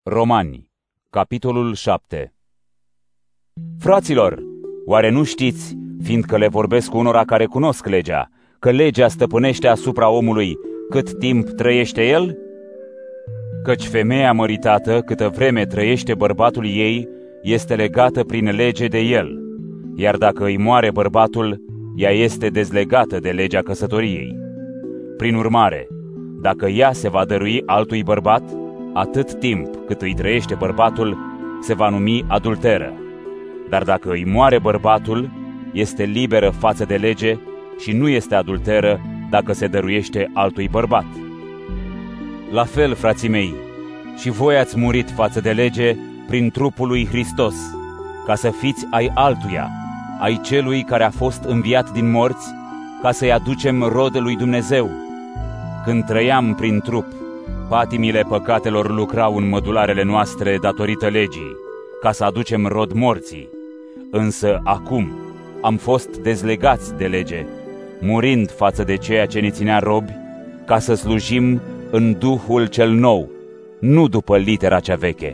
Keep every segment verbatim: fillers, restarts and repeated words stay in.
Romani, capitolul șapte. Fraților, oare nu știți, fiindcă le vorbesc unora care cunosc legea, că legea stăpânește asupra omului cât timp trăiește el? Căci femeia măritată, câtă vreme trăiește bărbatul ei, este legată prin lege de el, iar dacă îi moare bărbatul, ea este dezlegată de legea căsătoriei. Prin urmare, dacă ea se va dărui altui bărbat, atât timp cât îi trăiește bărbatul, se va numi adulteră. Dar dacă îi moare bărbatul, este liberă față de lege și nu este adulteră dacă se dăruiește altui bărbat. La fel, frații mei, și voi ați murit față de lege prin trupul lui Hristos, ca să fiți ai altuia, ai celui care a fost înviat din morți, ca să-i aducem rod lui Dumnezeu. Când trăiam prin trup, patimile păcatelor lucrau în mădularele noastre datorită legii, ca să aducem rod morții. Însă acum am fost dezlegați de lege, murind față de ceea ce ne ținea robi, ca să slujim în Duhul cel nou, nu după litera cea veche.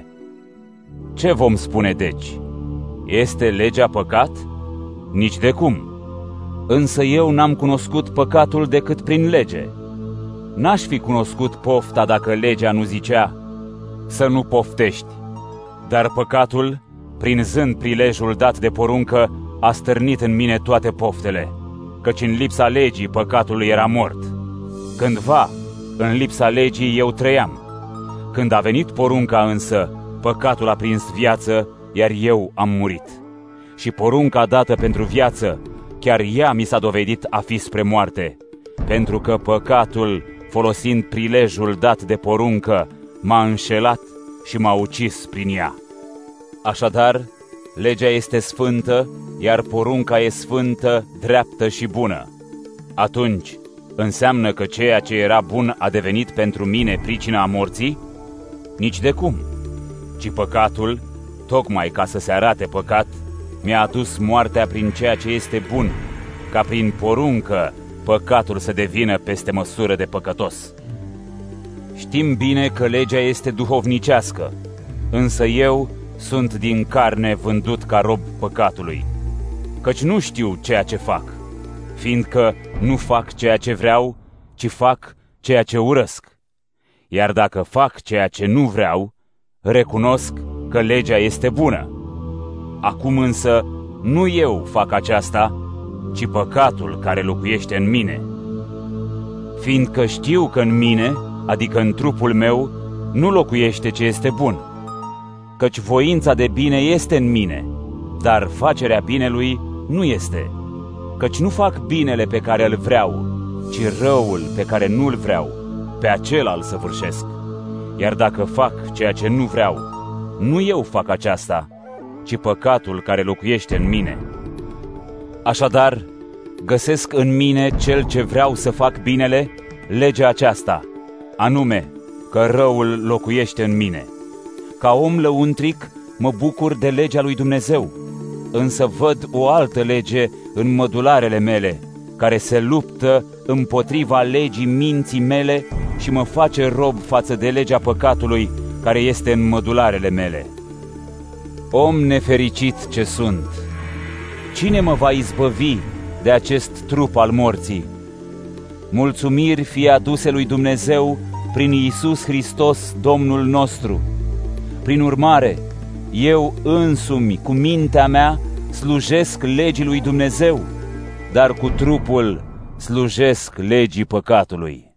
Ce vom spune deci? Este legea păcat? Nici de cum. Însă eu n-am cunoscut păcatul decât prin lege. N-aș fi cunoscut pofta dacă legea nu zicea să nu poftești. Dar păcatul, prinzând prilejul dat de poruncă, a stârnit în mine toate poftele, căci în lipsa legii păcatul era mort. Cândva, în lipsa legii eu trăiam. Când a venit porunca însă, păcatul a prins viață, iar eu am murit. Și porunca dată pentru viață, chiar ea mi s-a dovedit a fi spre moarte, pentru că păcatul, folosind prilejul dat de poruncă, m-a înșelat și m-a ucis prin ea. Așadar, legea este sfântă, iar porunca e sfântă, dreaptă și bună. Atunci, înseamnă că ceea ce era bun a devenit pentru mine pricina morții? Nici de cum, ci păcatul, tocmai ca să se arate păcat, mi-a adus moartea prin ceea ce este bun, ca prin poruncă păcatul să devină peste măsură de păcătos. Știm bine că legea este duhovnicească, însă eu sunt din carne vândut ca rob păcatului, căci nu știu ceea ce fac, fiindcă nu fac ceea ce vreau, ci fac ceea ce urăsc. Iar dacă fac ceea ce nu vreau, recunosc că legea este bună. Acum însă nu eu fac aceasta, ci păcatul care locuiește în mine. Fiindcă știu că în mine, adică în trupul meu, nu locuiește ce este bun, căci voința de bine este în mine, dar facerea binelui nu este, căci nu fac binele pe care îl vreau, ci răul pe care nu-l vreau, pe acela îl săvârșesc. Iar dacă fac ceea ce nu vreau, nu eu fac aceasta, ci păcatul care locuiește în mine. Așadar, găsesc în mine cel ce vreau să fac binele, legea aceasta, anume că răul locuiește în mine. Ca om lăuntric mă bucur de legea lui Dumnezeu, însă văd o altă lege în mădularele mele, care se luptă împotriva legii minții mele și mă face rob față de legea păcatului care este în mădularele mele. Om nefericit ce sunt! Cine mă va izbăvi de acest trup al morții? Mulțumiri fie aduse lui Dumnezeu prin Iisus Hristos, Domnul nostru. Prin urmare, eu însumi, cu mintea mea, slujesc legii lui Dumnezeu, dar cu trupul slujesc legii păcatului.